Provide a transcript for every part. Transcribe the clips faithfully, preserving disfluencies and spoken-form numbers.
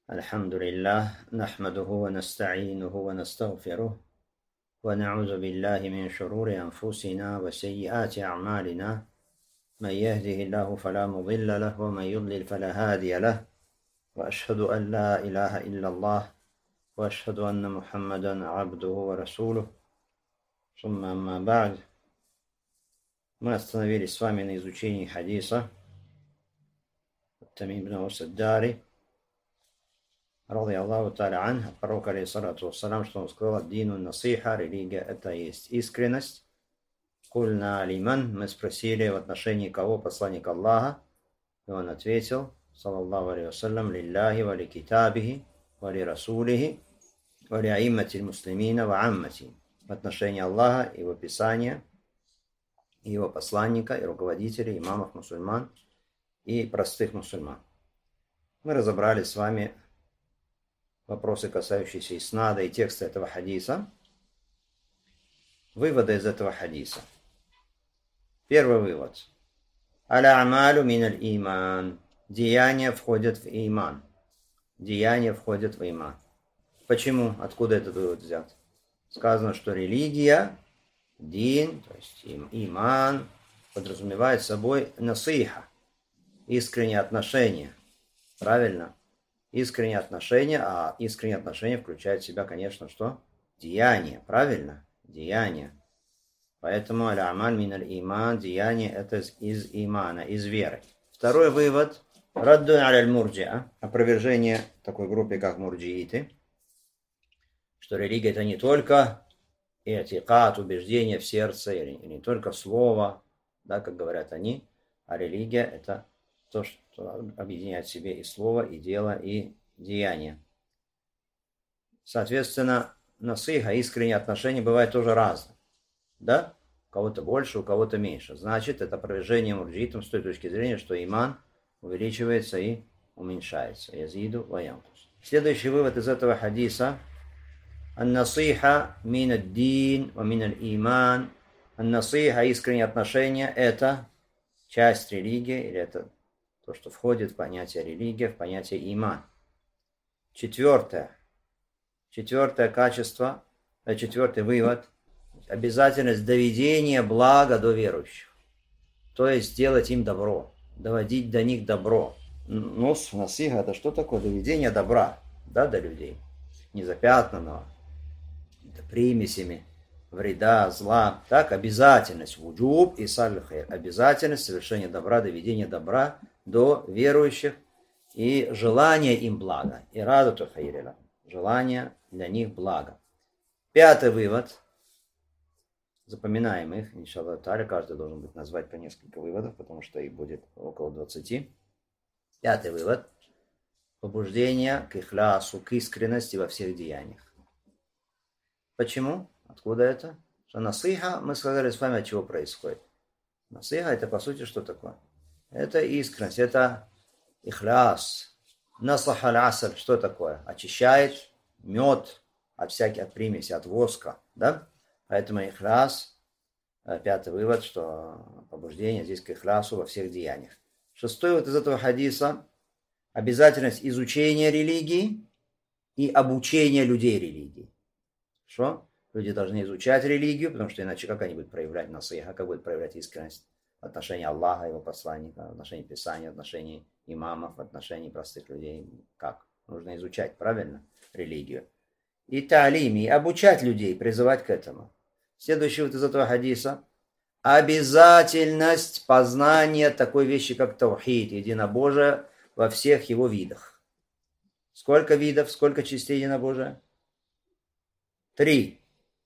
الحمد لله نحمده ونستعينه ونستغفره ونعوذ بالله من شرور أنفسنا وسيئات أعمالنا من يهده الله فلا مضل له ومن يضلل فلا هادي له وأشهد أن لا إله إلا الله وأشهد أن محمدا عبده ورسوله ثم أما بعد. Мы остановились с вами на изучении хадиса Тамим ибн Аус ад-Дари ради Аллаху та'аля ан, от пророка алейхиссалату вассалам, что он сказал: дину насиха, религия это есть искренность. Кульна алиман, мы спросили, в отношении кого посланник Аллаха, и он ответил, саллаллаху алейхи вассалям: лилляхи ва ли китабихи ва ли расулихи ва ли аиммати муслимина ва аммати. В отношении Аллаха, его писания, его посланника и руководителей, имамов мусульман и простых мусульман. Мы разобрали с вами вопросы, касающиеся иснада и текста этого хадиса. Выводы из этого хадиса. Первый вывод. Аля-амалю миналь иман. Деяния входят в иман. Деяния входят в иман. Почему? Откуда этот вывод взят? Сказано, что религия, дин, то есть иман, подразумевает собой насиха, искреннее отношение. Правильно? Искреннее отношение, а искреннее отношение включает в себя, конечно, что? Деяние. Правильно? Деяние. Поэтому аля-амаль миналь иман, деяние это из имана, из веры. Второй вывод. Раддун аляль мурджиа. Опровержение такой группе, как мурджииты. Что религия это не только иатикат, убеждение в сердце, или не только слово, да, как говорят они, а религия это то, что объединяет в себе и слово, и дело, и деяние. Соответственно, насиха, искреннее отношение бывает тоже разное. Да? У кого-то больше, у кого-то меньше. Значит, это опровержение мурджитам с той точки зрения, что иман увеличивается и уменьшается. Язиду ва янкус. Следующий вывод из этого хадиса. Ан-насиха мин ад-дин ва мин аль-иман. Ан-насиха, искреннее отношение, это часть религии, или это то, что входит в понятие религия, в понятие иман. Четвертое. Четвертое качество, четвертый вывод. Обязательность доведения блага до верующих. То есть делать им добро. Доводить до них добро. Ну, насиха это что такое? Доведение добра, да, до людей. Незапятнанного. Примесями вреда, зла. Так, обязательность. Вуджуб и саль-хайр. Обязательность совершения добра, доведения добра до верующих и желание им блага. И радату хайрила. Желание для них блага. Пятый вывод. Запоминаем их. Иншаллах та'аля. Каждый должен быть назвать по несколько выводов, потому что их будет около двадцати. Пятый вывод. Побуждение к ихлясу, к искренности во всех деяниях. Почему? Откуда это? Что насиха, мы сказали с вами, от чего происходит. Насиха это по сути что такое? Это искренность, это ихляс. Насаха аль-асаль, что такое? Очищает мед от всяких, от примесей, от воска. Да? Поэтому ихляс, пятый вывод, что побуждение здесь к ихлясу во всех деяниях. Шестой вывод из этого хадиса. Обязательность изучения религии и обучения людей религии. Что? Люди должны изучать религию, потому что иначе как они будут проявлять насиха, как будут проявлять искренность в отношении Аллаха, его посланника, в отношении Писания, в отношении имамов, в отношении простых людей. Как? Нужно изучать, правильно, религию. И та'лим, и обучать людей, призывать к этому. Следующий вот из этого хадиса. Обязательность познания такой вещи, как таухид, единобожие во всех его видах. Сколько видов, сколько частей единобожия? Три.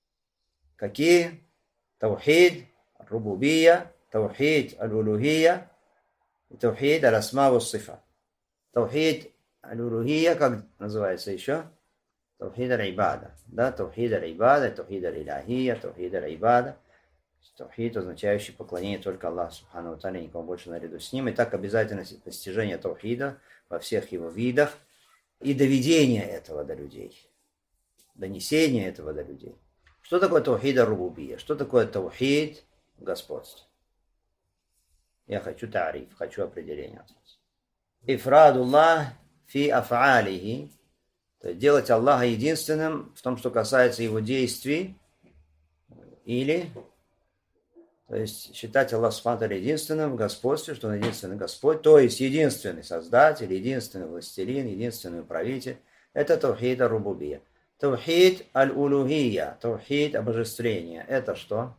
Какие? Таухид, рубубия, таухид, аль-улухия и таухид, аль-асма ва сифа. Таухид, аль-улухия, как называется еще? Таухид аль-ибада. Да, таухид аль-ибада, таухид аль-илахия, таухид аль-ибада. Таухид, означающий поклонение только Аллаху субхану ва тааля, никому больше наряду с ним. И так обязательность постижения таухида во всех его видах и доведения этого до людей. Донесение этого до людей. Что такое таухид ар-рубубия? Что такое таухид господства? Я хочу тариф, хочу определение от вас. Ифрадуллах фи аф'алихи, то есть делать Аллаха единственным в том, что касается его действий, или, то есть считать Аллаха субхану ва тааля единственным в господстве, что он единственный Господь, то есть единственный Создатель, единственный Властелин, единственный Правитель. Это тавхид ар-рубубия. Тавхид аль-улухия, тавхид обожествления. Это что?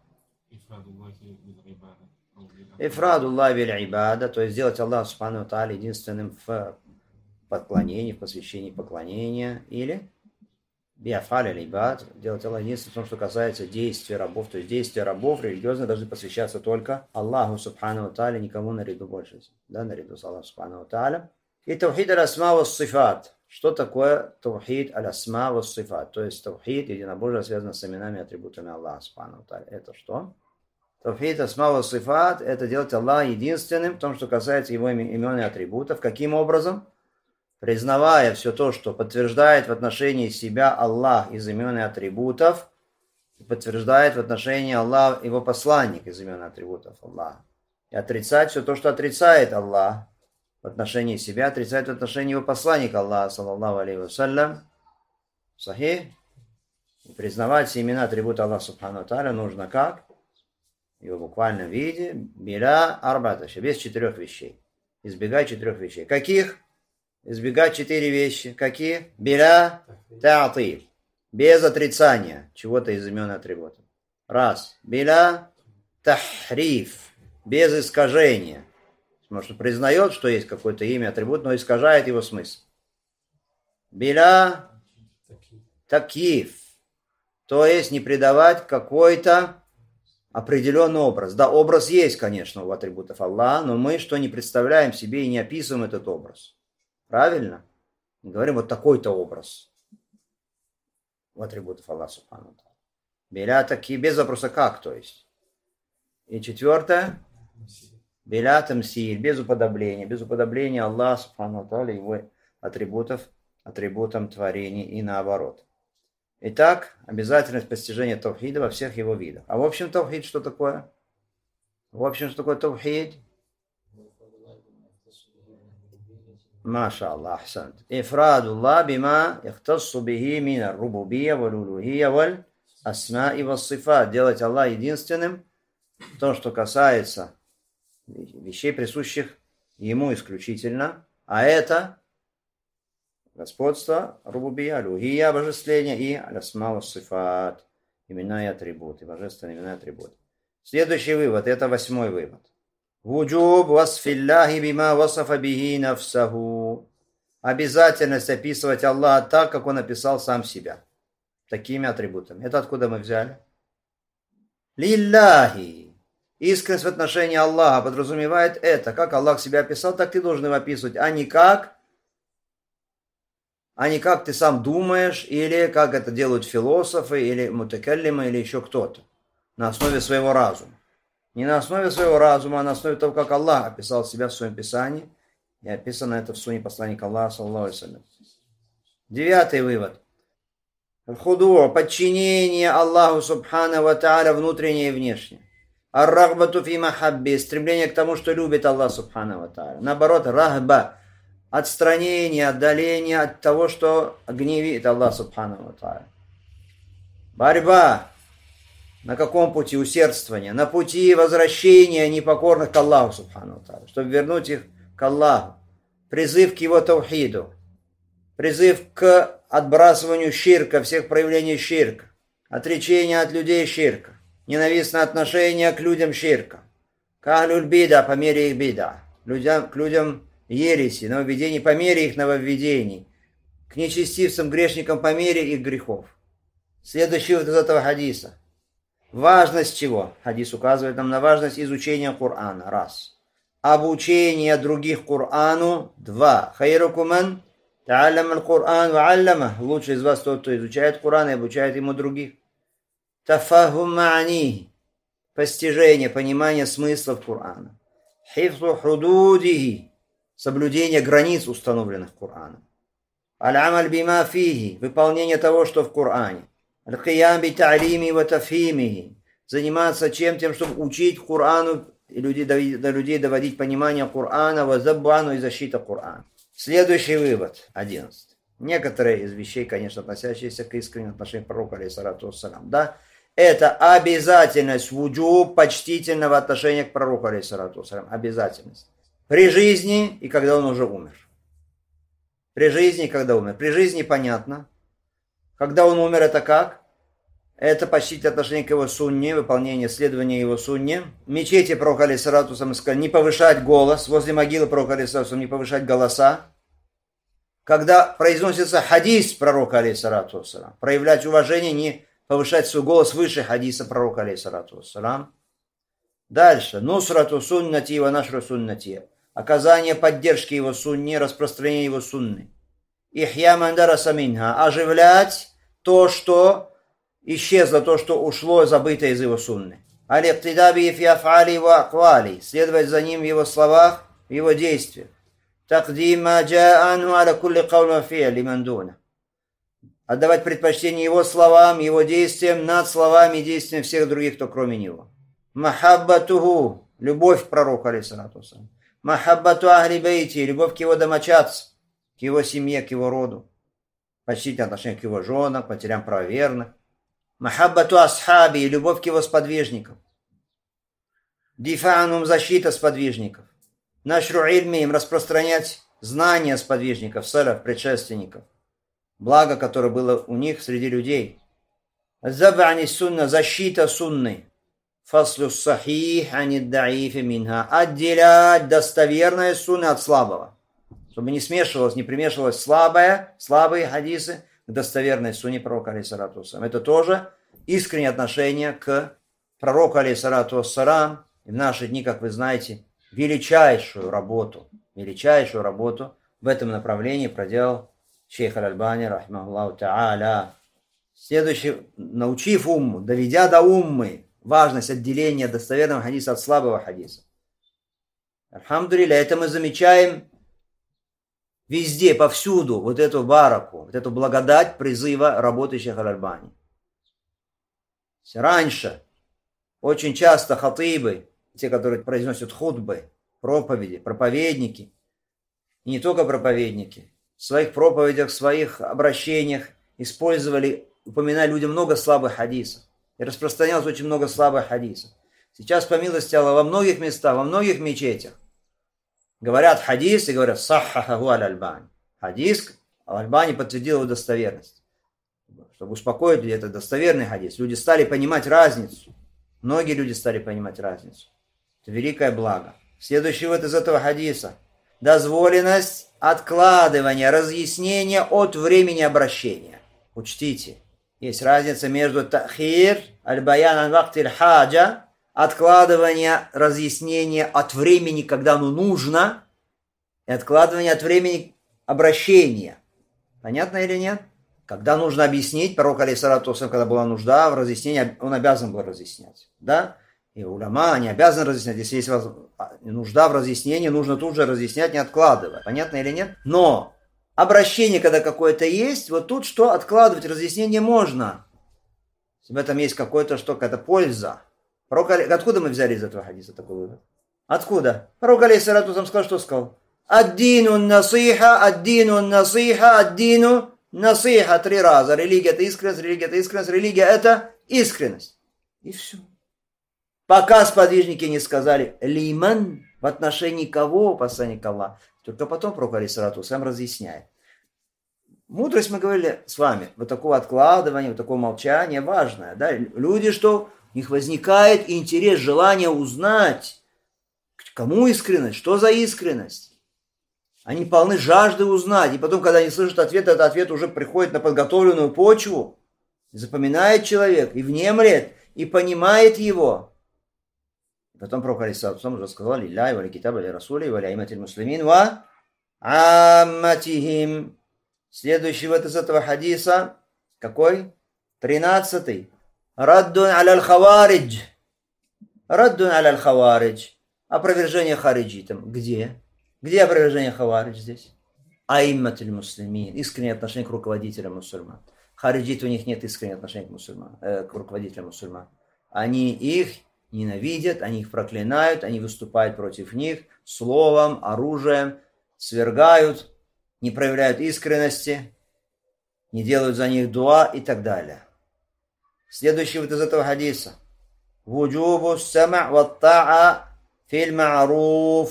Ифрадуллах биль-ибада, то есть сделать Аллаха субхану ва тааля единственным в поклонении, в посвящении поклонения, или биафаль аль-ибад, делать Аллаха единственным в том, что касается действий рабов, то есть действия рабов религиозно должны посвящаться только Аллаху субхану ва тааля, никому наряду больше, да, наряду с Аллахом субхану ва тааля. И тавхид аль-асма ва сифат. Что такое тавхид аль-асма ва сифат? То есть тавхид единобожие связано с именами и атрибутами Аллаха субхану ва тааля. Это что? Тавхид асма ва сифат – это делать Аллаха единственным в том, что касается его имен и атрибутов. Каким образом? Признавая все то, что подтверждает в отношении себя Аллах из имен и атрибутов, и подтверждает в отношении Аллаха его посланник из имен и атрибутов Аллаха. И отрицать все то, что отрицает Аллах в отношении себя, отрицает в отношении его посланника Аллаха, саллаллаху алейхи вассалям. Сахих. И признавать все имена и атрибуты Аллаха субхану ва тааля нужно как? В его буквальном виде, биля арбаташа, без четырех вещей. Избегать четырех вещей. Каких? Избегать четыре вещи. Какие? Биля та'атиль. Без отрицания чего-то из имен и атрибутов. Раз. Биля тахриф. Без искажения. Потому что признает, что есть какое-то имя, атрибут, но искажает его смысл. Биля такиф. То есть не придавать какой-то определенный образ. Да, образ есть, конечно, у атрибутов Аллаха, но мы что не представляем себе и не описываем этот образ. Правильно? Мы говорим вот такой-то образ у атрибутов Аллаха субхану ва тааля. Биля такие, без вопроса как, то есть. И четвертое. Биля тамсиль, без уподобления. Без уподобления Аллаха субхану ва тааля, его атрибутов, атрибутам творений и наоборот. Итак, обязательность постижения тавхида во всех его видах. А в общем, тавхид что такое? В общем, что такое тавхид? Маша Аллах, ахсант. Ифрадуллах бима яхтассу бихи мина рубубия валь улухия валь асма и вассифат. Делать Аллах единственным в том, что касается вещей, присущих ему исключительно. А это господство, рубубия, алюхия, божествление и алясма ва сифат, имена и атрибуты, божественные имена и атрибуты. Следующий вывод, это восьмой вывод. Вуджуб васфилляхи бима васафа бихи нафсаху. Обязательность описывать Аллаха так, как он описал сам себя. Такими атрибутами. Это откуда мы взяли? Лилляхи. Искренность в отношении Аллаха подразумевает это. Как Аллах себя описал, так ты должен его описывать, а не как а не как ты сам думаешь, или как это делают философы, или мутакаллимы, или еще кто-то, на основе своего разума. Не на основе своего разума, а на основе того, как Аллах описал себя в своем Писании, и описано это в суне посланника Аллаха, саллаллаху алейхи ва саллям. Девятый вывод. Худу, подчинение Аллаху субхану ва тааля внутреннее и внешнее. Ар-рагбату фи махабби, стремление к тому, что любит Аллах субхану ва тааля. Наоборот, рахба, отстранение, отдаление от того, что гневит Аллах субхану ва тааля. Борьба. На каком пути? Усердствование. На пути возвращения непокорных к Аллаху субхану ва тааля, чтобы вернуть их к Аллаху. Призыв к его тавхиду. Призыв к отбрасыванию ширка, всех проявлений ширка. Отречение от людей ширка. Ненавистное отношение к людям ширка. К ахлюль бида по мере их бида. Людям, к людям ереси, нововведений по мере их нововведений, к нечестивцам, грешникам по мере их грехов. Следующий вот из этого хадиса. Важность чего? Хадис указывает нам на важность изучения Корана. Раз. Обучение других Корану. Два. Хайрукуман та'аллама аль-Коран ва аллама. Лучший из вас тот, кто изучает Коран и обучает ему других. Тафахум ма'ани. Постижение, понимание смыслов Корана. Хифзу худудихи. Соблюдение границ, установленных Кораном. Аль-амаль бима фихи. Выполнение того, что в Коране. Аль-киям би та'лими ва тафхимихи. Заниматься чем? Тем, чтобы учить Корану и людей, до людей доводить понимание Корана, ва заббану и защита Корана. Следующий вывод, одиннадцатый. Некоторые из вещей, конечно, относящиеся к искреннему отношению к пророку, алейхиссалату вассалам, да, это обязательность вуджуб почтительного отношения к пророку, алейхиссалату вассалам, обязательность. При жизни и когда он уже умер. При жизни и когда умер. При жизни понятно. Когда он умер, это как? Это почтительное отношение к его сунне, выполнение, следование его сунне. В мечети пророка, алейхиссалату вассалам, сказали, не повышать голос, возле могилы пророка, алейхиссалату вассалам, не повышать голоса. Когда произносится хадис пророка, алейхиссалату вассалам, проявлять уважение, не повышать свой голос выше хадиса пророка, алейхиссалату вассалам. Дальше. Нусрату суннати ва нашру суннати. Оказание поддержки его сунне, распространение его сунны. Ихья мандараса минха. Оживлять то, что исчезло, то, что ушло, забыто из его сунны. Аликтидаби фи афали ва аквали. Следовать за ним в его словах, в его действиях. Тақдим ма джаа анху аля кулли каулин ва фи'ли ман дуна. Отдавать предпочтение его словам, его действиям над словами и действиями всех других, кто кроме него. Махаббатуху. Любовь к пророку, алейхиссалату вассалам. Махаббату ахли бейти, любовь к его домочадцам, к его семье, к его роду. Почтительное отношение к его женам, к матерям правоверных. Махаббату асхаби, любовь к его сподвижникам. Дифаанум, защита сподвижников. Нашру ильми, им распространять знания сподвижников, салаф, предшественников. Благо, которое было у них среди людей. Забани сунна, защита сунны. Фаслу сахих анид даифи минха. Отделять достоверное сунны от слабого. Чтобы не смешивалось, не примешивалось слабое, слабые хадисы к достоверной сунне пророка, алейхиссалату вассалам. Это тоже искреннее отношение к пророку, алейхиссалату вассалам. И в наши дни, как вы знаете, величайшую работу, величайшую работу в этом направлении проделал шейх Аль-Альбани, рахимахуллаху та'аля. Следующий, научив умму, доведя до уммы важность отделения достоверного хадиса от слабого хадиса. Альхамдулилля, это мы замечаем везде, повсюду, вот эту бараку, вот эту благодать призыва работы шейха Аль-Альбани. Раньше очень часто хатыбы, те, которые произносят хутбы, проповеди, проповедники, и не только проповедники, в своих проповедях, в своих обращениях использовали, упоминали людям много слабых хадисов. И распространялось очень много слабых хадисов. Сейчас, по милости Аллаха, во многих местах, во многих мечетях говорят хадис и говорят саххаху аль-Альбани. Хадис, Аль-Альбани подтвердил его достоверность. Чтобы успокоить людей, это достоверный хадис. Люди стали понимать разницу. Многие люди стали понимать разницу. Это великое благо. Следующий вот из этого хадиса. Дозволенность откладывания, разъяснения от времени обращения. Учтите. Есть разница между тахир, аль-баян аль-вакти аль-хаджа, откладывание разъяснения от времени, когда оно нужно, и откладывание от времени обращения. Понятно или нет? Когда нужно объяснить, пророк, алейхиссалату вассалам, когда была нужда в разъяснении, он обязан был разъяснять. Да? И уляма, они обязаны разъяснять. Если есть нужда в разъяснении, нужно тут же разъяснять, не откладывая. Понятно или нет? Но обращение, когда какое-то есть, вот тут что откладывать, разъяснение можно. Если в этом есть какое-то что, какая-то польза. Пророк, откуда мы взяли из этого хадиса такой вывод? Откуда? Пророк, алейхиссалату вассалам, сказал, что сказал? Ад-дину насиха, ад-дину насиха, ад-дину насиха. Три раза. Религия – это искренность, религия – это искренность, религия – это искренность. И все. Пока сподвижники не сказали лиман, в отношении кого посланник Аллаха, только потом пророк, алейхиссалату вассалам, разъясняет. Мудрость, мы говорили с вами, вот такого откладывания, вот такого молчания важное. Да? Люди, что у них возникает интерес, желание узнать, кому искренность, что за искренность. Они полны жажды узнать. И потом, когда они слышат ответ, этот ответ уже приходит на подготовленную почву. Запоминает человек и внемлет, и понимает его. Потом пророк, алейхиссалату вассалам, уже сказал: «Лилляхи ва ли китаба ли расули ва ли аиматиль муслимин ва амматихим». Следующий вот из этого хадиса, какой? Тринадцатый. Раддун аля хаваридж. Раддун аля хаваридж. Опровержение хариджитам. Где? Где опровержение хаваридж здесь? Аиматиль муслимин. Искреннее отношение к руководителям мусульман. Хариджит, у них нет искреннего отношения к мусульман, э, к руководителям мусульман. Они их ненавидят, они их проклинают, они выступают против них словом, оружием, свергают не проявляют искренности, не делают за них дуа и так далее. Следующий вот из этого хадиса. وجوب السمع والطاعة في المعروف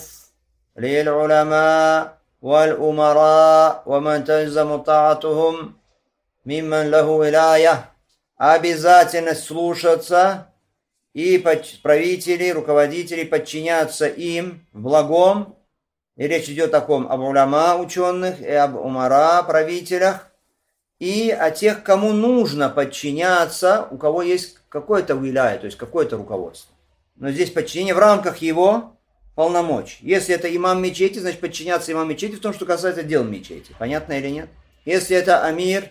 للعلماء والأمراء ومن تلزم طاعتهم ممن له ولاية. Обязательность слушаться и правителей, руководителей подчиняться им в благом. И речь идет о ком? Об уляма, ученых, и об умара, правителях, и о тех, кому нужно подчиняться, у кого есть какое-то виляя, то есть какое-то руководство. Но здесь подчинение в рамках его полномочий. Если это имам мечети, значит подчиняться имам мечети в том, что касается дел мечети. Понятно или нет? Если это амир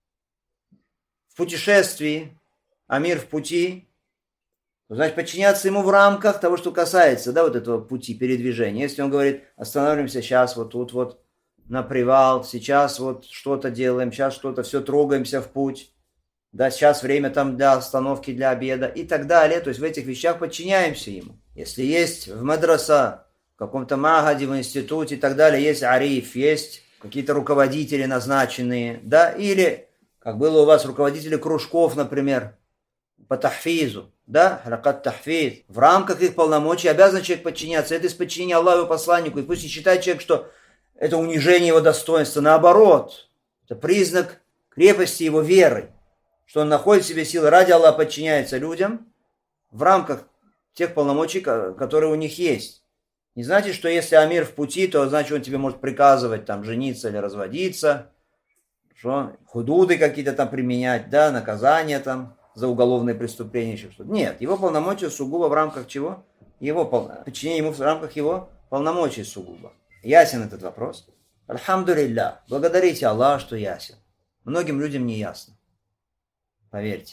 в путешествии, амир в пути, то значит подчиняться ему в рамках того, что касается, да, вот этого пути передвижения. Если он говорит, останавливаемся сейчас вот тут вот на привал, сейчас вот что-то делаем, сейчас что-то, все, трогаемся в путь, да, сейчас время там для остановки, для обеда и так далее, то есть в этих вещах подчиняемся ему. Если есть в мадраса, в каком-то магаде, в институте и так далее, есть ариф, есть какие-то руководители назначенные, да, или, как было у вас, руководители кружков, например, по тахфизу, да, харакат тахфиз, в рамках их полномочий обязан человек подчиняться, это из подчинения Аллаху и посланнику, и пусть не считает человек, что это унижение его достоинства, наоборот, это признак крепости его веры, что он находит в себе силы, ради Аллаха подчиняется людям в рамках тех полномочий, которые у них есть. Не значит, что если амир в пути, то значит он тебе может приказывать там жениться или разводиться, что худуды какие-то там применять, да, наказания там за уголовные преступления, еще что-то. Нет, его полномочия сугубо в рамках чего? Его пол... Подчинение ему в рамках его полномочий сугубо. Ясен этот вопрос? Альхамдулилля. Благодарите Аллаха, что ясен. Многим людям не ясно. Поверьте.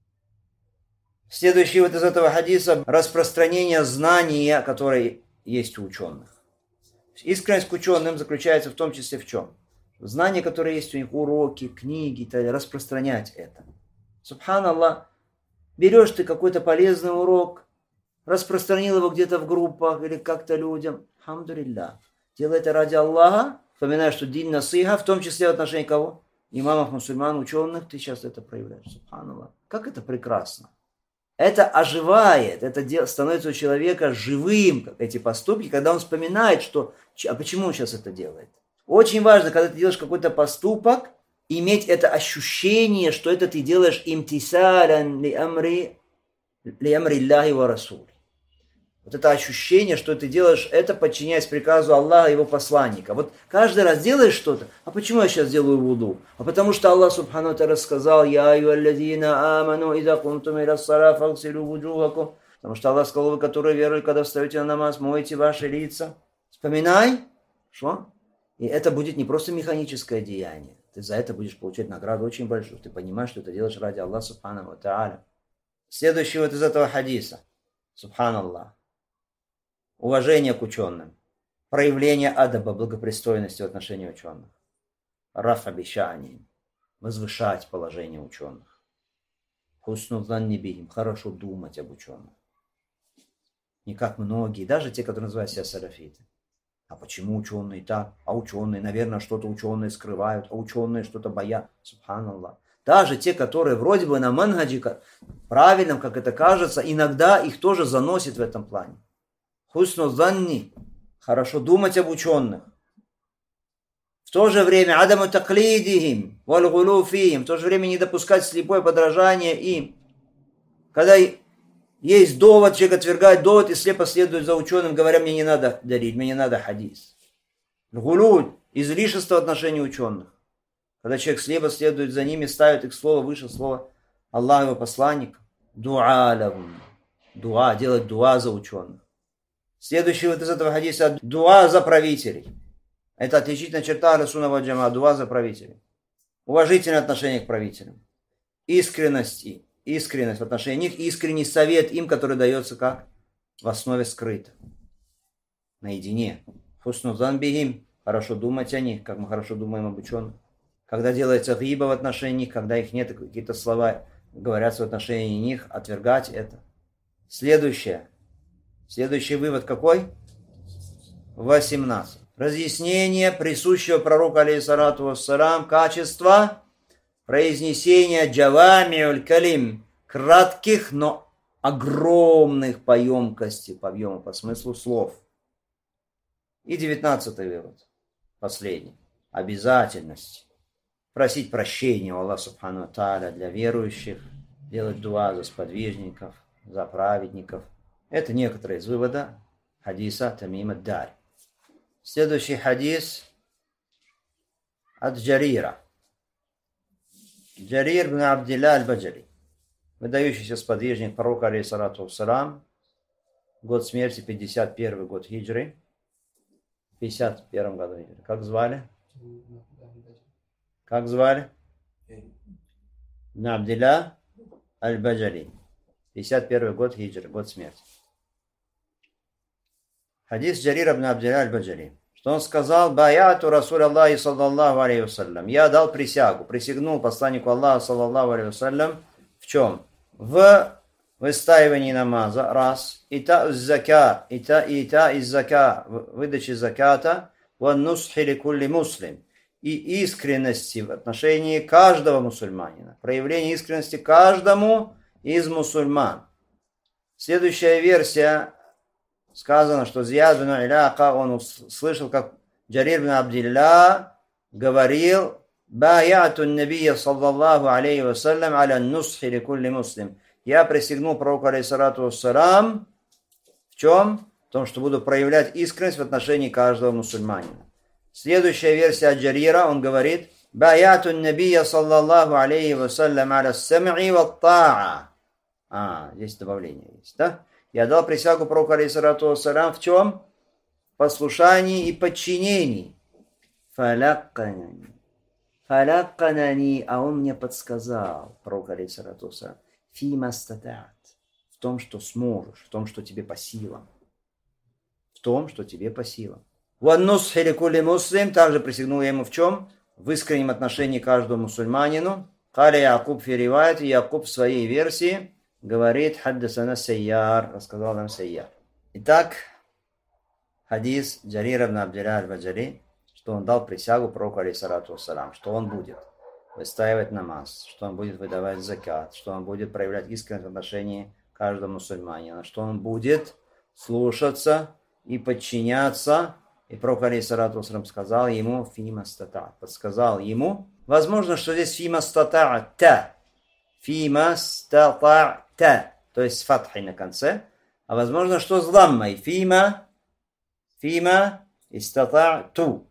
Следующий вот из этого хадиса распространение знания, которое есть у ученых. Искренность к ученым заключается в том числе в чем? Знания, которые есть у них, уроки, книги, распространять это. Субханаллах, берешь ты какой-то полезный урок, распространил его где-то в группах или как-то людям. Алхамдулилля. Делай это ради Аллаха, вспоминая, что дин насиха, в том числе в отношении кого? Имамов, мусульман, ученых, ты сейчас это проявляешь. Субханаллах. Как это прекрасно. Это оживает, это становится у человека живым, как эти поступки, когда он вспоминает, что, а почему он сейчас это делает. Очень важно, когда ты делаешь какой-то поступок, иметь это ощущение, что это ты делаешь имтисалян ли амри, ли амри Аллахи ва расули. Вот это ощущение, что ты делаешь это, подчиняясь приказу Аллаха и его посланника. Вот каждый раз делаешь что-то, а почему я сейчас делаю вуду? А потому что Аллах субхану та рассказал, я аюалладина аману ида кунтум иля ссара фагсилю вуджухакум. Потому что Аллах сказал, вы, которые веруют, когда встаете на намаз, мойте ваши лица. Вспоминай, что? И это будет не просто механическое деяние. Ты за это будешь получать награду очень большую. Ты понимаешь, что это делаешь ради Аллаха субхану ва тааля. Следующий вот из этого хадиса. Субханаллах. Уважение к ученым. Проявление адаба, благопристойности в отношении ученых. Раф обещаний. Возвышать положение ученых. Хусну занни бихим. Хорошо думать об ученых. Не как многие, даже те, которые называют себя салафиты. А почему ученые так? А ученые, наверное, что-то ученые скрывают, а ученые что-то боятся. Субханаллах. Даже те, которые вроде бы на манхаджи правильном, как это кажется, иногда их тоже заносит в этом плане. Хусну занни. Хорошо думать об ученых. В то же время адаму таклидихим, валь гулу фихим. В то же время не допускать слепое подражание им. Когда есть довод, человек отвергает довод и слепо следует за ученым, говоря, мне не надо дарить, мне не надо хадис. Гулу, излишество в отношении ученых. Когда человек слепо следует за ними, ставит их слово выше слова Аллаха его посланника. Дуа лавум. Дуа, делать дуа за ученых. Следующий вот из этого хадиса – дуа за правителей. Это отличительная черта ахлю сунна валь джамаа – дуа за правителей. Уважительное отношение к правителям. Искренность, искренность в отношении них, искренний совет им, который дается как? В основе скрыто. Наедине. Хусну зан бихим – хорошо думать о них, как мы хорошо думаем об ученых. Когда делается гиба в отношении них, когда их нет, какие-то слова говорятся в отношении них, отвергать это. Следующее. Следующий вывод какой? восемнадцать. разъяснение присущего пророку, алейхиссалату вассалам, качества произнесения джавамиуль калим, кратких, но огромных по емкости, по объему, по смыслу слов. И девятнадцатый вывод, последний. Обязательность просить прощения у Аллаха субхану ва тааля для верующих, делать дуа за сподвижников, за праведников. Это некоторые из выводов хадиса Тамим ад-Дари. Следующий хадис от Джарира. Джарир бн Абдилля аль-Баджали, выдающийся сподвижник пророка, алейхиссалату вассалам, год смерти пятьдесят первый год хиджры, в пятьдесят первом году хиджры. Как звали? Как звали? Бн Абдилля аль-Баджали, пятьдесят первый год хиджры, год смерти. Хадис Джарира бн Абдилля аль-Баджали, что он сказал: «Баяту Расуль Аллахи саллаллаху алейхи вассалям». Я дал присягу, присягнул посланнику Аллаха саллаллаху алейхи вассалям в чем? В выстаивании намаза, раз, ита из зака, ита ита из зака, выдачи заката, ван нусхи ли кулли муслим, и искренности в отношении каждого мусульманина, проявление искренности каждому из мусульман. Следующая версия. Сказано, что Зияд бин Иляка, он слышал, как Джарир бин Абдилля говорил: «Баяту набия саллаллаху алейхи вассалям аля нусхи ли кулли муслим». Я присягнул пророку, алейхиссалату вассалам, в чем? В том, что буду проявлять искренность в отношении каждого мусульманина. Следующая версия от Джарира, он говорит: «Баяту набия саллаллаху алейхи вассалям аля сам'i ва та'a». А, здесь добавление есть, да? Я дал присягу пророку, алейхиссалату вассалям, в чем? В послушании и подчинении. Фалякканани. Фалякканани, а он мне подсказал, пророк, алейхиссалату вассалям, фима стата'ат, в том, что сможешь, в том, что тебе по силам. В том, что тебе по силам. Ван нусхи ли кулли муслим, также присягнул я ему в чем? В искреннем отношении каждому мусульманину. Кали Якуб фи ривайат, Якуб в своей версии говорит: «Хаддасана Сайяр», рассказал нам Сайяр. Итак, хадис Джарира бн Абдилля аль-Баджали, что он дал присягу пророку, алейхиссалату вассалам, что он будет выстаивать намаз, что он будет выдавать закат, что он будет проявлять искренность в отношении каждого мусульманина, что он будет слушаться и подчиняться. И пророк, алейхиссалату вассалам, сказал ему: «Фима стата», подсказал ему. Возможно, что здесь «фима стата» та. Фима стата', то есть с фатхой на конце, а возможно, что с ламмой. Фима, фима истатa'ту.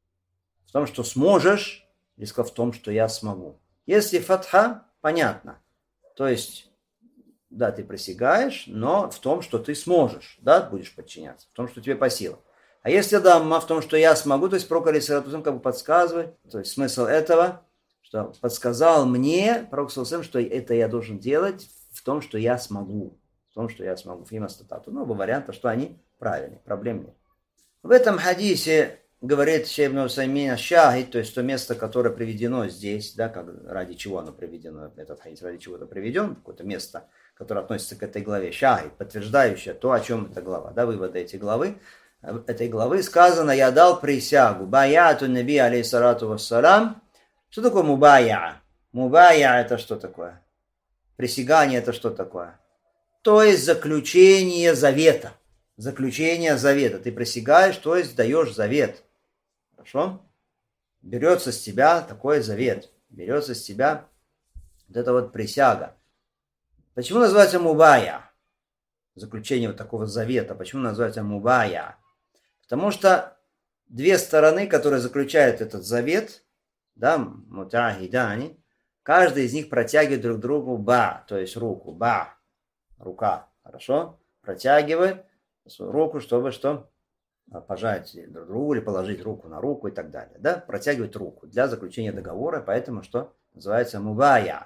В том, что сможешь, или сказал, в том, что я смогу. Если фатха, понятно. То есть, да, ты присягаешь, но в том, что ты сможешь, да, будешь подчиняться, в том, что тебе по силам. А если дамма, в том, что я смогу, то есть пророк, алейхиссалату вассалям, как бы подсказывает, то есть смысл этого, что подсказал мне, пророк, что это я должен делать в том, что я смогу. В том, что я смогу. Фима статату. Ну, оба варианта, что они правильные, проблем нет. В этом хадисе говорит Шейх ибн Усаймин шахид, то есть то место, которое приведено здесь, да, как, ради чего оно приведено, этот хадис, ради чего это приведен, какое-то место, которое относится к этой главе, шахид, подтверждающее то, о чем эта глава, да, выводы этой главы. Этой главы сказано: «Я дал присягу». Баяту наби, алейхиссалату вассалам. Что такое мубая? Мубая это что такое? Присягание это что такое? То есть заключение завета. Заключение завета. Ты присягаешь, то есть даешь завет. Хорошо? Берется с тебя такой завет. Берется с тебя вот эта вот присяга. Почему называется мубая? Заключение вот такого завета. Почему называется мубая? Потому что две стороны, которые заключают этот завет, да, мутахидани, каждый из них протягивает друг другу ба, то есть руку, ба, рука, хорошо, протягивает свою руку, чтобы что, пожать друг другу или положить руку на руку и так далее, да, протягивает руку для заключения договора, поэтому что называется мубая.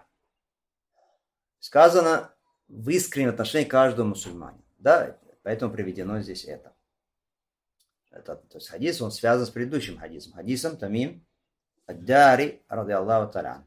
Сказано в искреннем отношении каждого мусульманина, да, поэтому приведено здесь это. это. То есть хадис, он связан с предыдущим хадисом, хадисом Тамим ад-Дари, ради Аллаху та'аля.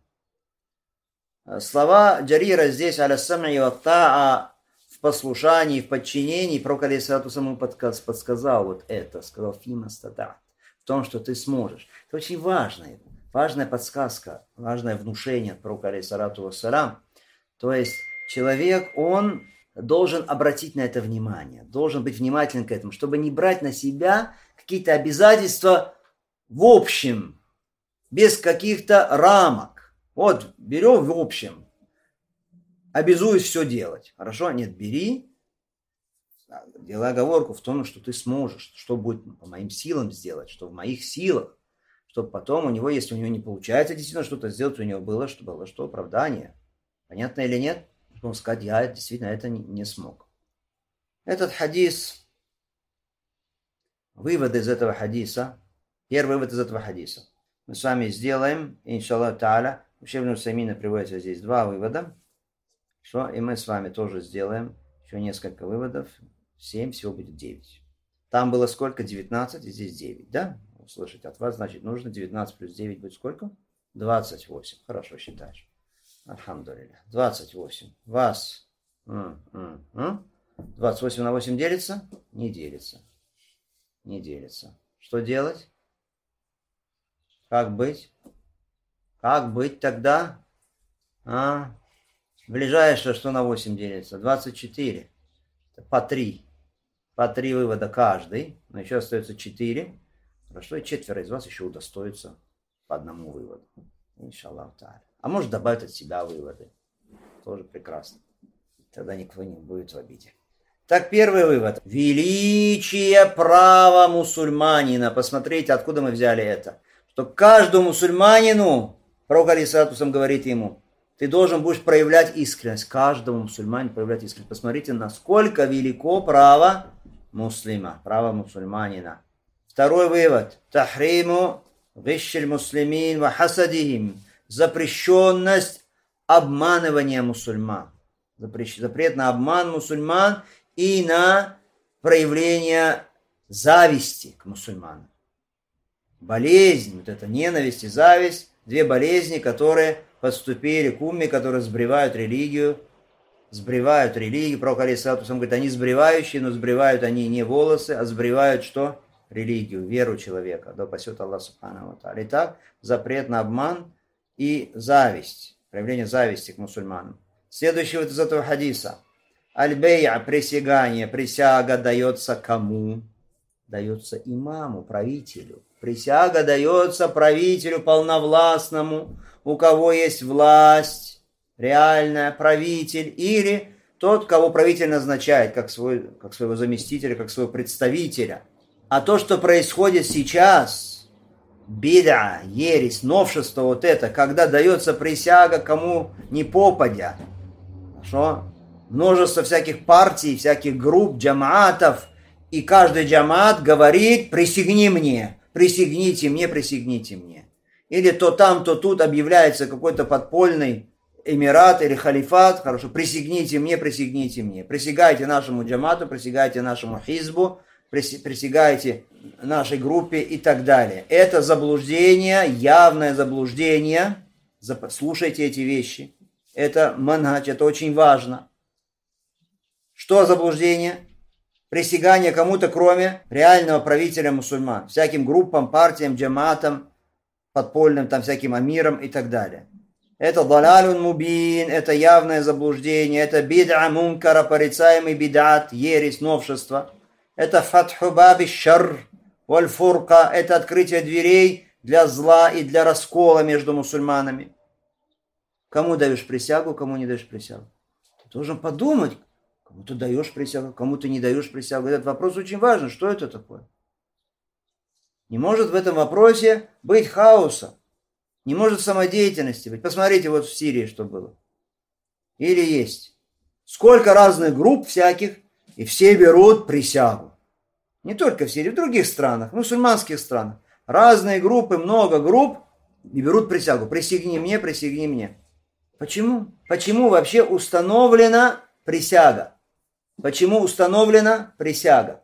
Слова Джарира здесь аля сам'i ва та'a, в послушании, в подчинении, пророк, алейхиссалату вассалам, подсказал вот это, сказал фима стата'. в том, что ты сможешь. Это очень важно. Важная подсказка, важное внушение от пророка алейхиссалату вассалям. То есть человек, он должен обратить на это внимание, должен быть внимателен к этому, чтобы не брать на себя какие-то обязательства в общем, без каких-то рамок. Вот, берем в общем, обязуюсь все делать. Хорошо? Нет, бери, делай оговорку в том, что ты сможешь, что будет по моим силам сделать, что в моих силах, чтобы потом у него, если у него не получается действительно что-то сделать, у него было, что было, что оправдание. Понятно или нет? Чтобы сказать, я действительно это не, не смог. Этот хадис, вывод из этого хадиса, первый вывод из этого хадиса мы с вами сделаем, иншаллах та'аля. Вообще Ибн Усаймин приводится здесь два вывода, что и мы с вами тоже сделаем еще несколько выводов, семь, всего будет девять. Там было сколько? девятнадцать, и здесь девять, да? Услышать от вас, значит, нужно девятнадцать плюс девять будет сколько? двадцать восемь. Хорошо считаешь. Альхамдулилля. двадцать восемь. Вас. двадцать восемь на восемь делится? Не делится. Не делится. Что делать? Как быть? Как быть тогда? А? Ближайшее, что на восемь делится? двадцать четыре. По три. По три вывода каждый. Но еще остается четыре. Хорошо, и четверо из вас еще удостоится по одному выводу. Иншаллах та'аля. А может добавить от себя выводы. Тоже прекрасно. Тогда никто не будет в обиде. Так, первый вывод. Величие права мусульманина. Посмотрите, откуда мы взяли это. Что каждому мусульманину, пророк алейхиссалату вассалям говорит ему, ты должен будешь проявлять искренность. Каждому мусульманину проявлять искренность. Посмотрите, насколько велико право муслима, право мусульманина. Второй вывод. Тахриму гишшиль муслимин ва хасадихим. Запрещенность обманывания мусульман. Запрет на обман мусульман и на проявление зависти к мусульманам. Болезнь, вот эта ненависть и зависть, две болезни, которые подступили к умме, которые сбривают религию, сбривают религию. Пророк алейхиссалату вассалям говорит, они сбривающие, но сбривают они не волосы, а сбривают что? Религию, веру человека. Да упасет Аллах субханаху ва тааля. Итак, запрет на обман и зависть, проявление зависти к мусульманам. Следующий вот из этого хадиса. Аль-бей'a, присягание, присяга дается кому? Дается имаму, правителю. Присяга дается правителю полновластному, у кого есть власть, реальная, правитель, или тот, кого правитель назначает, как, свой, как своего заместителя, как своего представителя. А то, что происходит сейчас, бид'a, ересь, новшество вот это, когда дается присяга кому не попадя. Хорошо? Множество всяких партий, всяких групп, джамаатов, и каждый джамаат говорит, присягни мне, присягните мне, присягните мне. Или то там, то тут объявляется какой-то подпольный эмират или халифат, хорошо, присягните мне, присягните мне. Присягайте нашему джамаату, присягайте нашему хизбу, присягайте нашей группе и так далее. Это заблуждение, явное заблуждение. Слушайте эти вещи. Это манхадж, это очень важно. Что заблуждение? Присягание кому-то, кроме реального правителя мусульман. Всяким группам, партиям, джамаатам, подпольным, там всяким амирам и так далее. Это далалун мубин, это явное заблуждение, это бид'a мункара, порицаемый бид'ат, ересь, новшество. Это фатху баби шарр валь фурка, это открытие дверей для зла и для раскола между мусульманами. Кому даешь присягу, кому не даешь присягу? Ты должен подумать, кому ты даешь присягу, кому ты не даешь присягу. Этот вопрос очень важен. Что это такое? Не может в этом вопросе быть хаоса. Не может самодеятельности быть. Посмотрите, вот в Сирии что было. Или есть. Сколько разных групп всяких, и все берут присягу. Не только в Сирии, в других странах, в мусульманских странах. Разные группы, много групп, и берут присягу. Присягни мне, присягни мне. Почему? Почему вообще установлена присяга? Почему установлена присяга?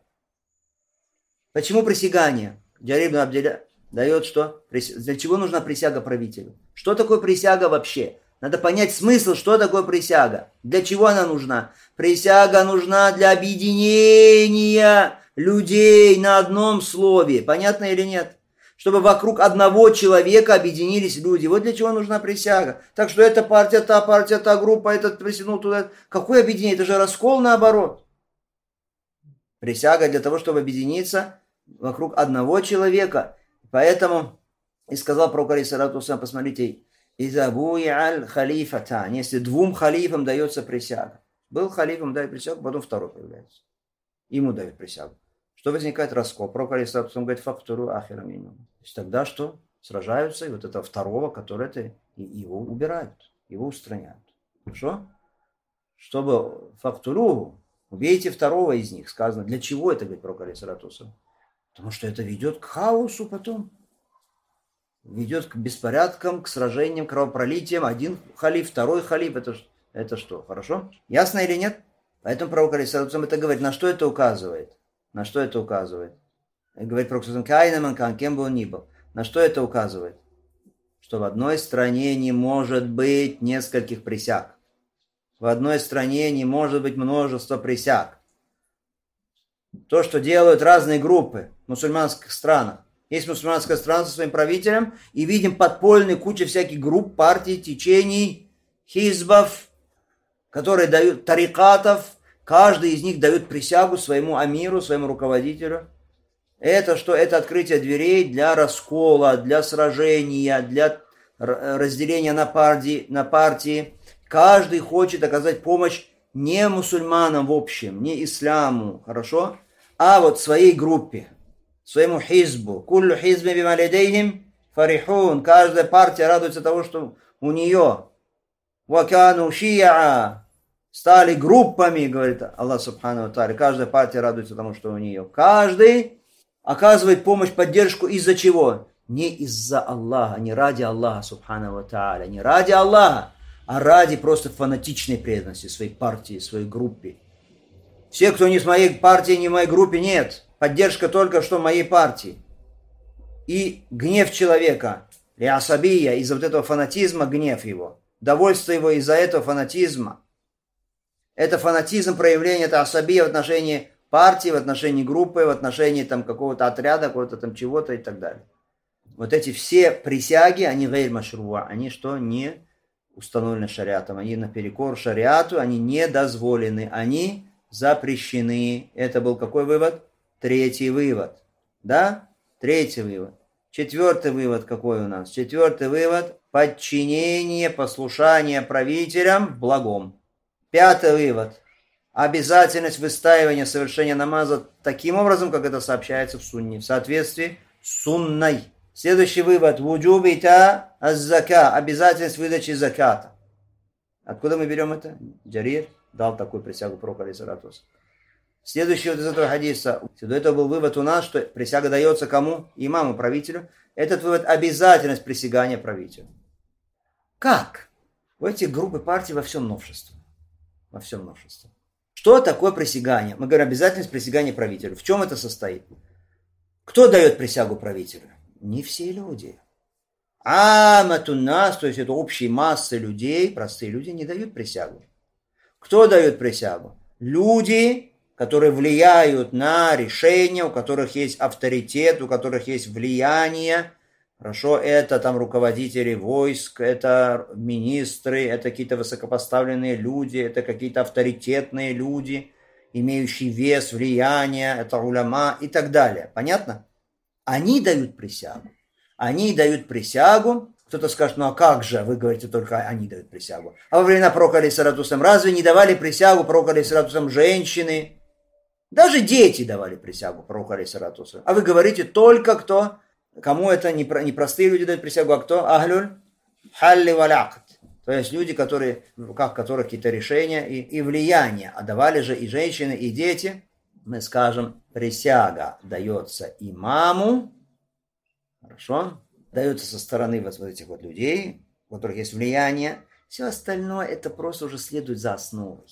Почему присягание? Джарир ибн Абдилля дает что? Для чего нужна присяга правителю? Что такое присяга вообще? Надо понять смысл, что такое присяга. Для чего она нужна? Присяга нужна для объединения людей на одном слове. Понятно или нет? Чтобы вокруг одного человека объединились люди. Вот для чего нужна присяга. Так что эта партия, та партия, та группа, этот присягнул туда. Какое объединение? Это же раскол наоборот. Присяга для того, чтобы объединиться вокруг одного человека. Поэтому и сказал пророк алейхиссалату вассалям, посмотрите, «Иза буи'аль халифатан», если двум халифам дается присяга. Был халифом, дает присягу, потом второй появляется. Ему дают присягу. Что возникает раскол? Пророк алейхиссалату вассалям говорит, «Фактуру ахира минум». То есть тогда что? Сражаются, и вот этого второго, который это, его убирают, его устраняют. Хорошо? Чтобы фактуру, убейте второго из них, сказано. Для чего это, говорит пророк алейхиссалату вассалям? Потому что это ведет к хаосу потом. Ведет к беспорядкам, к сражениям, к кровопролитиям. Один халиф, второй халиф. Это, это что? Хорошо? Ясно или нет? Поэтому пророк алейхиссалату вассалям это говорит. На что это указывает? На что это указывает? Говорит пророк алейхиссалату вассалям, кайна манкан, кем бы он ни был. На что это указывает? Что в одной стране не может быть нескольких присяг. В одной стране не может быть множество присяг. То, что делают разные группы в мусульманских странах. Есть мусульманская страна со своим правителем, и видим подпольные куча всяких групп, партий, течений, хизбов, которые дают, тарикатов, каждый из них дает присягу своему амиру, своему руководителю. Это что? Это открытие дверей для раскола, для сражения, для разделения на партии, на партии. Каждый хочет оказать помощь не мусульманам в общем, не исламу, хорошо, а вот своей группе. Своему хизбу. Куллю хизбе бималидейхим фарихун. Каждая партия радуется того, что у нее вакану ши'a. Стали группами, говорит Аллах субхану ва тааля. Каждая партия радуется тому, что у нее. Каждый оказывает помощь, поддержку из-за чего? Не из-за Аллаха, не ради Аллаха субхану ва тааля. Не ради Аллаха, а ради просто фанатичной преданности своей партии, своей группе. Все, кто не с моей партии, не в моей группе, нет. Поддержка только что моей партии. И гнев человека, лясабия, из-за вот этого фанатизма, гнев его. Довольство его из-за этого фанатизма. Это фанатизм проявления, это асабия в отношении партии, в отношении группы, в отношении там какого-то отряда, какого-то там чего-то и так далее. Вот эти все присяги, они гайр машруа, они что, не установлены шариатом, они наперекор шариату, они не дозволены, они запрещены. Это был какой вывод? Третий вывод. Да? Третий вывод. Четвертый вывод какой у нас? Четвертый вывод. Подчинение, послушание правителям в благом. Пятый вывод. Обязательность выстаивания совершения намаза таким образом, как это сообщается в сунне. В соответствии с сунной. Следующий вывод. Вуджуб ита аз-зака. Обязательность выдачи заката. Откуда мы берем это? Джарир дал такую присягу пророку алейхиссалату вассалям. Следующий вот из этого хадиса. До этого был вывод у нас, что присяга дается кому? Имаму, правителю. Этот вывод – обязательность присягания правителю. Как? У этих групп и партий во всем новшество. Во всем новшество. Что такое присягание? Мы говорим, обязательность присягания правителю. В чем это состоит? Кто дает присягу правителю? Не все люди. Аматун нас, то есть это общие массы людей, простые люди, не дают присягу. Кто дает присягу? Люди, которые влияют на решения, у которых есть авторитет, у которых есть влияние. Хорошо, это там руководители войск, это министры, это какие-то высокопоставленные люди, это какие-то авторитетные люди, имеющие вес, влияние, это уляма и так далее. Понятно? Они дают присягу. Они дают присягу. Кто-то скажет, ну а как же, вы говорите, только они дают присягу. А во времена пророка алейхиссалату вассалям разве не давали присягу пророку алейхиссалату вассалям женщины? Даже дети давали присягу пророку алейхиссалату вассалям. А вы говорите, только кто? Кому это не, про, не простые люди дают присягу, а кто? Ахлюль халли валякт. То есть люди, которые, в руках которых какие-то решения и, и влияния. А давали же и женщины, и дети. Мы скажем, присяга дается имаму. Хорошо? Дается со стороны вот этих вот людей, у которых есть влияние. Все остальное, это просто уже следует за основой.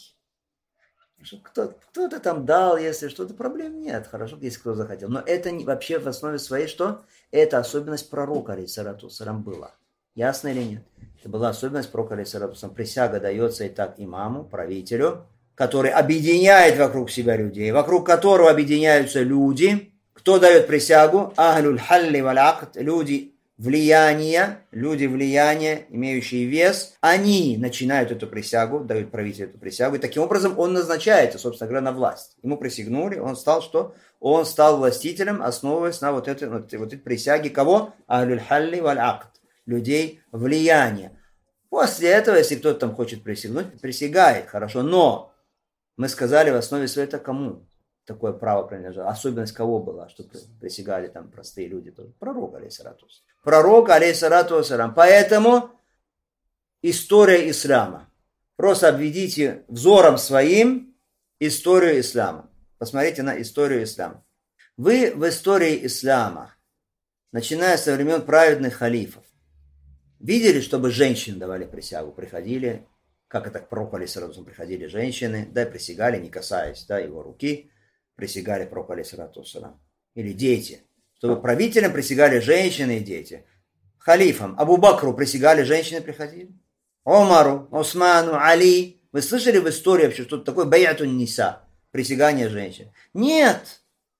Кто, кто-то там дал, если что-то, проблем нет. Хорошо, если кто захотел. Но это не, вообще в основе своей что? Это особенность пророка, алейхиссалату вассалям, была. Ясно или нет? Это была особенность пророка, алейхиссалату вассалям. Присяга дается и так имаму, правителю, который объединяет вокруг себя людей, вокруг которого объединяются люди. Кто дает присягу? Ахлюль халли валь акд, люди влияния, люди влияния, имеющие вес, они начинают эту присягу, дают правителю эту присягу, и таким образом он назначается, собственно говоря, на власть. Ему присягнули, он стал что? Он стал властителем, основываясь на вот этой, вот, вот этой присяге кого? Ахлюль халли валь акд, людей влияния. После этого, если кто-то там хочет присягнуть, присягает, хорошо, но мы сказали в основе своей, это кому такое право принадлежало? Особенность кого была, что присягали там простые люди тоже? Пророк, алейхиссалату вассалам. Пророк, алейхиссалату вассалам. Поэтому история ислама. Просто обведите взором своим историю ислама. Посмотрите на историю ислама. Вы в истории ислама, начиная со времен праведных халифов, видели, чтобы женщины давали присягу, приходили, как это к пророку, алейхиссалату вассалам, приходили женщины, да, присягали, не касаясь, да, его руки, присягали пророку, алейхиссалату вассалам. Или дети, чтобы правителям присягали женщины и дети. Халифам, Абу Бакру присягали женщины, приходили. Омару, Осману, Али. Вы слышали в истории вообще что-то такое? Баятун ниса, присягание женщин. Нет,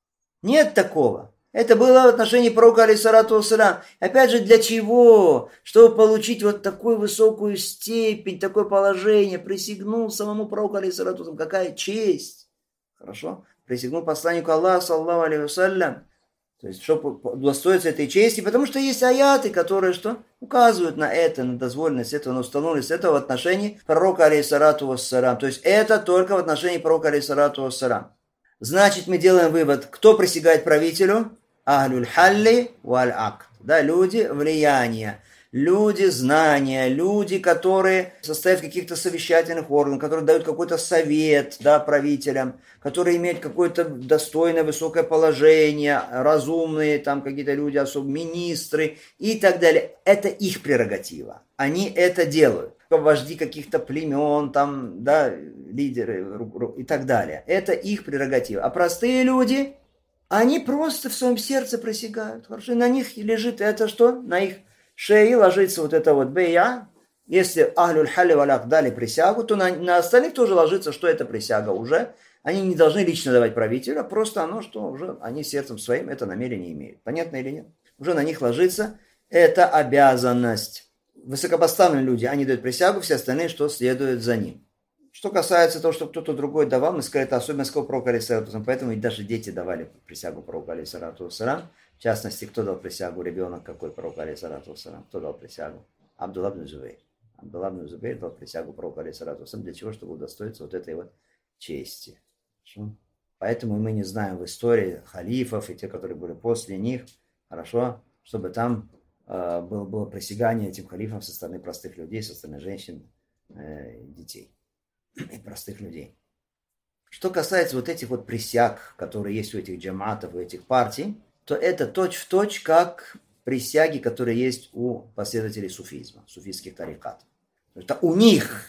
нет такого. Это было в отношении пророка, алейхиссалату вассалам. Опять же, для чего? Чтобы получить вот такую высокую степень, такое положение. Присягнул самому пророку, алейхиссалату вассалам. Какая честь. Хорошо? Присягнул посланнику Аллаха, саллаллаху алейхи вассалям. То есть, чтобы удостоиться этой чести, потому что есть аяты, которые что? Указывают на это, на дозволенность этого, на установленность этого в отношении пророка, алейхиссалату вассалам. То есть, это только в отношении пророка, алейхиссалату вассалам. Значит, мы делаем вывод, кто присягает правителю? Ахлюль халли валь акд. Да, люди влияния, люди знания, люди, которые состоят в каких-то совещательных органах, которые дают какой-то совет, да, правителям, которые имеют какое-то достойное, высокое положение, разумные там какие-то люди, особо министры и так далее. Это их прерогатива. Они это делают. Вожди каких-то племен, там, да, лидеры и так далее. Это их прерогатива. А простые люди, они просто в своем сердце присягают. Хорошо, и на них лежит это что? На их шее ложится вот это вот бейя. Если ахлюль халли валь акд дали присягу, то на, на остальных тоже ложится, что это присяга уже. Они не должны лично давать правителю, а просто оно, что уже они сердцем своим это намерение имеют. Понятно или нет? Уже на них ложится эта обязанность. Высокопоставленные люди, они дают присягу, все остальные, что следуют за ним. Что касается того, что кто-то другой давал, мы сказали, это особенность пророка, алейхиссалату вассалам, поэтому и даже дети давали присягу пророку, алейхиссалату вассалам. В частности, кто дал присягу? Ребенок какой пророку, алейхиссалату вассалам? Кто дал присягу? Абдулла ибн Зубейр. Абдулла ибн Зубейр дал присягу пророку, алейхиссалату вассалам. Для чего? Чтобы удостоиться вот этой вот чести. Хорошо? Поэтому мы не знаем в истории халифов и те, которые были после них, хорошо, чтобы там э, было, было присягание этим халифам со стороны простых людей, со стороны женщин, э, детей и простых людей. Что касается вот этих вот присяг, которые есть у этих джаматов, у этих партий, то это точь-в-точь, как присяги, которые есть у последователей суфизма, суфийских тарикатов. Это у них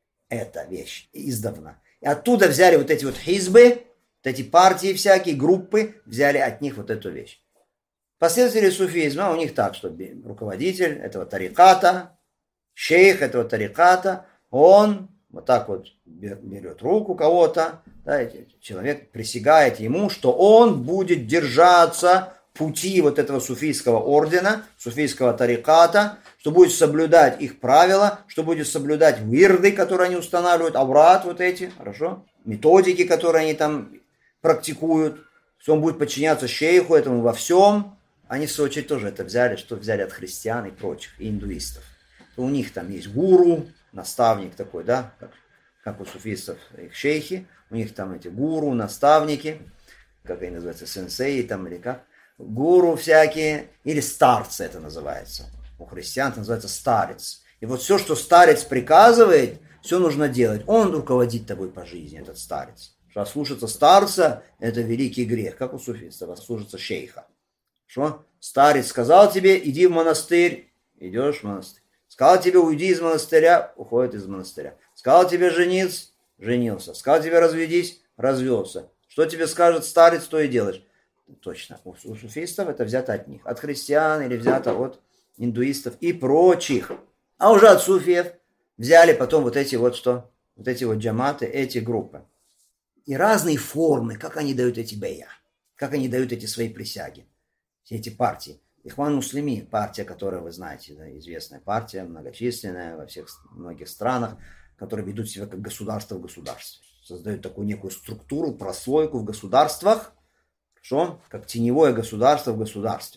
эта вещь издавна. И оттуда взяли вот эти вот хизбы, вот эти партии всякие, группы, взяли от них вот эту вещь. Последователи суфизма, у них так, что руководитель этого тариката, шейх этого тариката, он вот так вот берет руку кого-то, да, человек присягает ему, что он будет держаться пути вот этого суфийского ордена, суфийского тариката, что будет соблюдать их правила, что будет соблюдать вирды, которые они устанавливают, аврат вот эти, хорошо, методики, которые они там практикуют, что он будет подчиняться шейху этому во всем. Они, в свою очередь, тоже это взяли, что взяли от христиан и прочих, и индуистов. То у них там есть гуру, наставник такой, да, как, как у суфистов их шейхи, у них там эти гуру, наставники, как они называются, сенсеи там или как, гуру всякие, или старцы это называется. У христиан это называется старец. И вот все, что старец приказывает, все нужно делать. Он руководит тобой по жизни, этот старец. Что ослушаться старца – это великий грех, как у суфистов, ослушаться шейха. Что? Старец сказал тебе, иди в монастырь, идешь в монастырь. Сказал тебе, уйди из монастыря, уходит из монастыря. Сказал тебе жениться, женился. Сказал тебе разведись, развелся. Что тебе скажет старец, то и делаешь. Точно. У суфистов это взято от них. От христиан или взято от индуистов и прочих. А уже от суфиев взяли потом вот эти вот что? Вот эти вот джаматы, эти группы. И разные формы, как они дают эти бейя. Как они дают эти свои присяги? Все эти партии. Ихван Муслимин, партия, которая, вы знаете, да, известная партия, многочисленная во всех многих странах, которые ведут себя как государство в государстве. Создают такую некую структуру, прослойку в государствах, хорошо, как теневое государство в государстве.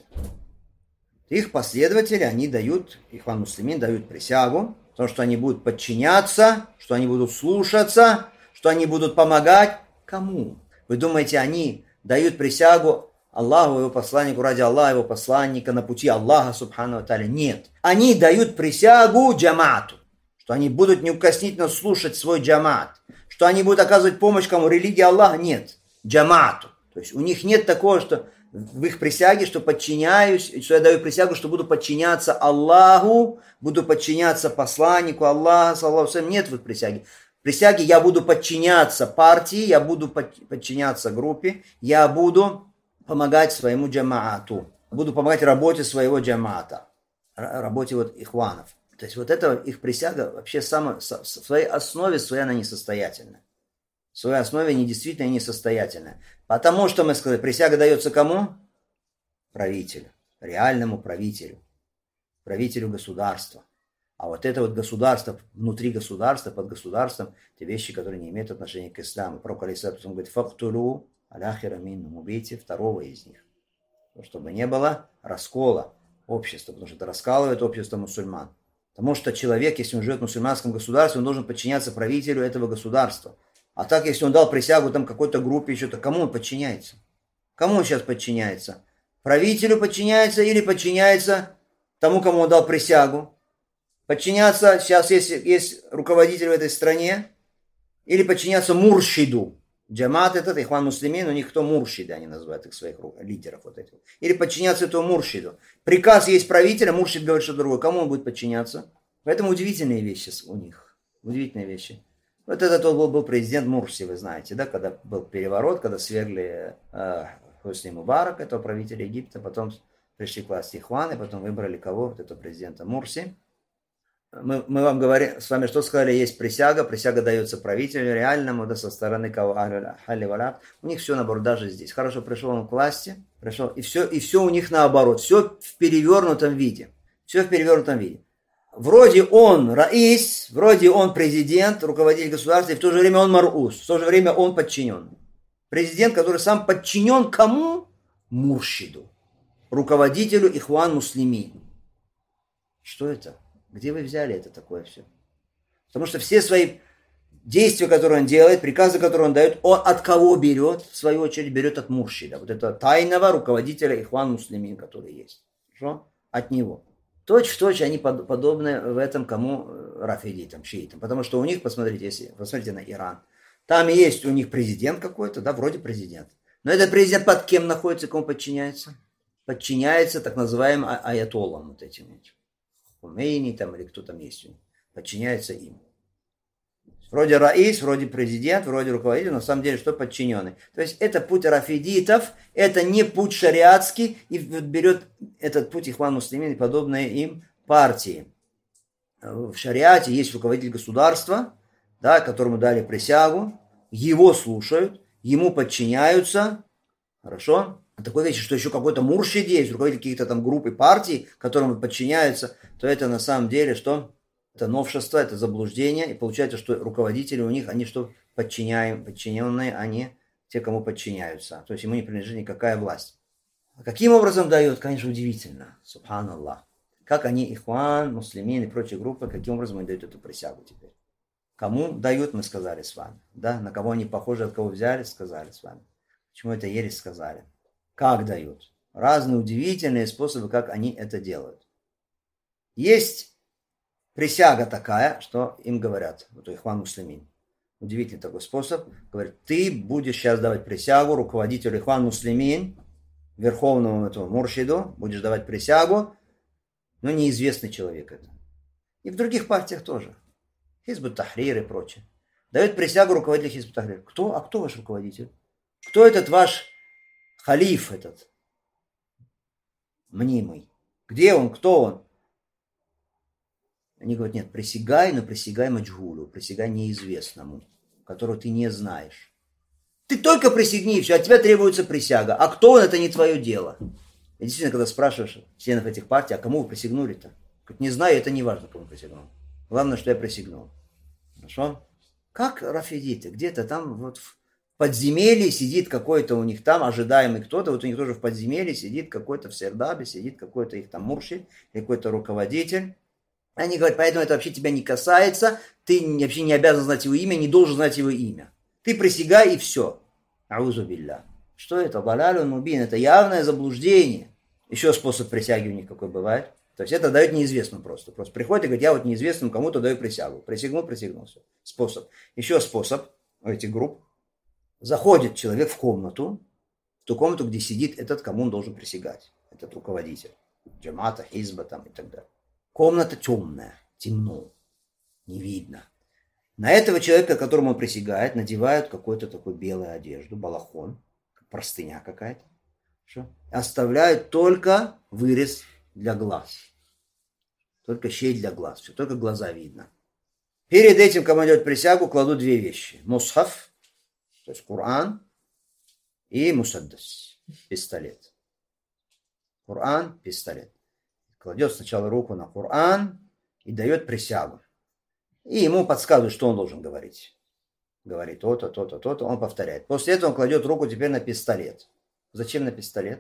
Их последователи, они дают, Ихван Муслимин дают присягу, потому что они будут подчиняться, что они будут слушаться, что они будут помогать. Кому? Вы думаете, они дают присягу Аллаху, его посланнику, ради Аллаха, его посланника, на пути Аллаха, субхану ва тааля? Нет. Они дают присягу джамаату, что они будут неукоснительно слушать свой джамаат, что они будут оказывать помощь кому? Религии Аллаха? Нет. Джамаату. То есть у них нет такого, что в их присяге, что подчиняюсь, что я даю присягу, что буду подчиняться Аллаху, буду подчиняться посланнику Аллаха, саллаллаху алейхи ва саллям. Нет в их присяге. В присяге я буду подчиняться партии, я буду подчиняться группе, я буду помогать своему джамаату, буду помогать работе своего джамаата, работе вот ихванов. То есть вот это их присяга вообще сама, в своей основе своей она несостоятельна. В своей основе недействительная и несостоятельная. Потому что, мы сказали, присяга дается кому? Правителю, реальному правителю, правителю государства. А вот это вот государство, внутри государства, под государством, те вещи, которые не имеют отношения к исламу. Пророк алейхиссалату говорит, фактулю аляхира миннум, убейте второго из них. Чтобы не было раскола общества, потому что это раскалывает общество мусульман. Потому что человек, если он живет в мусульманском государстве, он должен подчиняться правителю этого государства. А так, если он дал присягу там какой-то группе, еще-то, кому он подчиняется? Кому он сейчас подчиняется? Правителю подчиняется или подчиняется тому, кому он дал присягу? Подчиняться, сейчас есть, есть руководитель в этой стране, или подчиняться муршиду. Джамаат этот, ихван муслимин, у них кто муршиды, они называют их своих лидеров вот этих. Или подчиняться этому муршиду. Приказ есть правителя, муршид говорит что другое. Кому он будет подчиняться? Поэтому удивительные вещи у них. Удивительные вещи. Вот этот вот был, был президент Мурси, вы знаете, да, когда был переворот, когда свергли э, Хосни Мубарак, этого правителя Египта, потом пришли к власти ихваны, потом выбрали кого? Вот этого президента Мурси. Мы, мы вам говорим, с вами что сказали, есть присяга, присяга дается правителю реальному, да, со стороны кого? У них все наоборот, даже здесь. Хорошо, пришел он к власти, пришел, и все, и все у них наоборот, все в перевернутом виде. Все в перевернутом виде. Вроде он раис, вроде он президент, руководитель государства, и в то же время он марус, в то же время он подчинен. Президент, который сам подчинен кому? Муршиду, руководителю ихван муслимин. Что это? Где вы взяли это такое все? Потому что все свои действия, которые он делает, приказы, которые он дает, он от кого берет? В свою очередь берет от муршида. Вот это тайного руководителя ихван муслимин, который есть. Хорошо? От него. Точь в точь они подобны в этом кому? Рафидитам, шиитам. Потому что у них, посмотрите, если посмотрите на Иран, там есть у них президент какой-то, да, вроде президент. Но этот президент под кем находится, кому подчиняется? Подчиняется так называемым аятоллам вот этим вот. Хумейни там или кто там есть у них. Подчиняется им. Вроде раис, вроде президент, вроде руководитель, но на самом деле что подчиненный. То есть это путь рафидитов, это не путь шариатский, и берет этот путь ихван муслимин и подобные им партии. В шариате есть руководитель государства, да, которому дали присягу, его слушают, ему подчиняются, хорошо? Такой вещи, что еще какой-то муршид есть, руководитель каких-то там групп и партий, которым подчиняются, то это на самом деле что? Это новшество, это заблуждение, и получается, что руководители у них, они что, подчиняем, подчиненные, они те, кому подчиняются. То есть ему не принадлежит никакая власть. А каким образом дают? Конечно, удивительно. Субханаллах. Как они, ихван, муслимин и прочие группы, каким образом они дают эту присягу теперь? Кому дают, мы сказали с вами. Да? На кого они похожи, от кого взяли, сказали с вами. Почему это ересь сказали? Как дают? Разные удивительные способы, как они это делают. Есть присяга такая, что им говорят, вот у ихван муслимин. Удивительный такой способ. Говорят, ты будешь сейчас давать присягу руководителю ихван муслимин, верховному этому муршиду, будешь давать присягу, но неизвестный человек это. И в других партиях тоже. Хизбут Тахрир и прочее. Дает присягу руководителю Хизбут Тахрир. Кто? А кто ваш руководитель? Кто этот ваш халиф этот? Мнимый. Где он? Кто он? Они говорят, нет, присягай, но присягай маджгулу, присягай неизвестному, которого ты не знаешь. Ты только присягни, все, от тебя требуется присяга. А кто он, это не твое дело. И действительно, когда спрашиваешь членов этих партий, а кому вы присягнули-то? Говорит, не знаю, это не важно, кому присягнул. Главное, что я присягнул. Хорошо? Как рафидиты? Где-то там вот в подземелье сидит какой-то у них там ожидаемый кто-то, вот у них тоже в подземелье сидит какой-то в Сердабе, сидит какой-то их там муршид, какой-то руководитель. Они говорят, поэтому это вообще тебя не касается, ты вообще не обязан знать его имя, не должен знать его имя. Ты присягай и все. Аузу билля. Что это? Балалюн мубин. Это явное заблуждение. Еще способ присяги у них какой бывает. То есть это дает неизвестным просто. Просто приходит и говорит, я вот неизвестным кому-то даю присягу. Присягнул, присягнул. Все. Способ. Еще способ у этих групп. Заходит человек в комнату, в ту комнату, где сидит этот, кому он должен присягать. Этот руководитель. Джамата, хизба там и так далее. Комната темная, темно, не видно. На этого человека, которому он присягает, надевают какую-то такую белую одежду, балахон, простыня какая-то. Что? Оставляют только вырез для глаз. Только щель для глаз. Все, только глаза видно. Перед этим, кому идет присягу, кладут две вещи. Мусхаф, то есть Коран, и мусаддас, пистолет. Коран, пистолет. Кладет сначала руку на Коран и дает присягу. И ему подсказывают, что он должен говорить. Говорит то-то, то-то, то-то, он повторяет. После этого он кладет руку теперь на пистолет. Зачем на пистолет?